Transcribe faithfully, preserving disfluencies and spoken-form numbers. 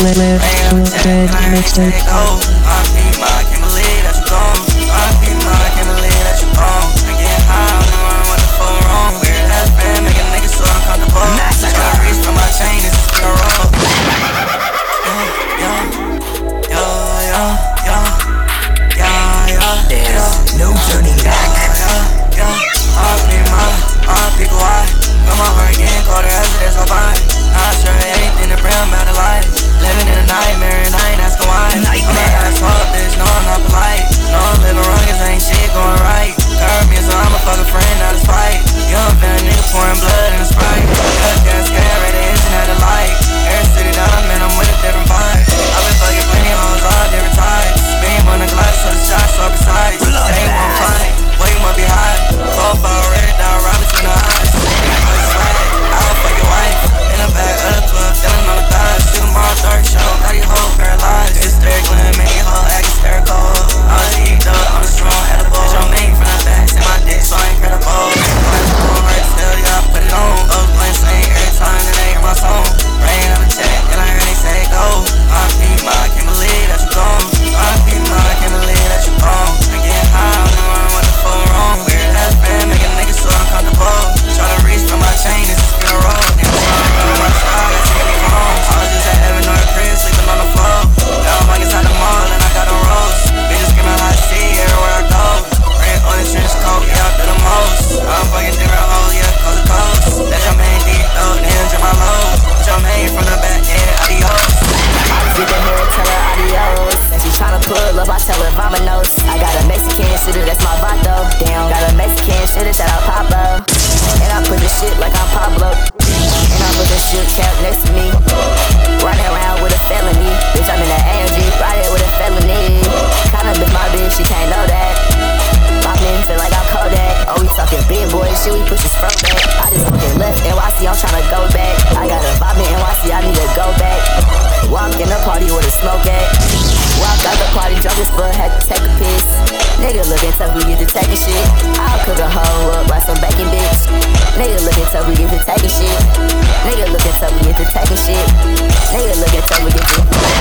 Dead mixtape. Oh, I can't believe that you gone. I can't believe that you gone. I get high, I don't know what the fuck wrong. Weird ass band, make a nigga so uncomfortable. Try to reach for my chain, it's just gonna roll. Yeah, yeah, yeah, yeah, yeah, yeah. There's no turning back. Yeah, yeah, I need my, I pick why. Got my heart getting colder as it is so fine. Not sure anything to bring about the light. Living in a nightmare and I ain't asking why. I'm not asshole, bitch, no I'm not polite. No I'm living wrong cause ain't shit going right. Curb me so I'm a fucking friend, not a spite. Young fat nigga pouring blood in a Sprite. Got gas scared, right the engine had a light. Every city that I'm in, I'm with a different vibe. I've been fucking plenty hoes, all different types. Beam on the glass so the shots so precise. They won't fight, boy you must be high. Profile red dot right between the eyes. I'll fuck your wife in the back of the club, feeling on the thighs. Shoot 'em all dark show, got these hoes paralyzed. Hysterically, make your whole act hysterical. I was eating up on a strong edible. Bitch, I'm made from the back, see my dick so incredible. Hard still, yeah, I put it on. Up playing same every time that they hear my song. Rain on the check, and I heard they say go. I can't believe that you gone. I can't believe that you gone. I get high, I don't know what the fuck wrong. Weird ass band, make a nigga so uncomfortable. Try to reach for my chain, it's just gonna roll. My side, I take me home. I was just at Evan or Chris, sleeping on the floor. Now I'm like inside the mall and I got a rose. Bitches screaming hot shit everywhere I go. Red on the trench coat, yeah, I do the most. I'm fucking different hoes, yeah, coast to coast. That's your main deep throat, then jump my low. That's your main from the back, yeah, adios. I just get the hair, tell her adios. And she tryna pull up, I tell her vamonos. I got a Mexican shooter, that's my vato. Damn, got a Mexican shooter, shout out Pablo. And I put the shit like I'm Pablo. And I put the shit cap next to me. Riding around with a felony. Bitch, I'm in the A M G, riding with a felony. Kinda bitch my bitch, she can't know that. Poppin', feel like I'm Kodak. Oh, we talking big boy shit, we push his front back. I just fucking left N Y C, I'm tryna go back. I got a vibe in N Y C, I need to go back. Walk in the party with a smoke at. Walk out the party, drunk as fuck, had to take a piss. Nigga looking tough, we get to taking shit. I'll cook a hoe up like some bacon bits. Nigga looking tough, we get to taking shit. Nigga looking tough, we get to taking shit. Nigga looking tough, we get to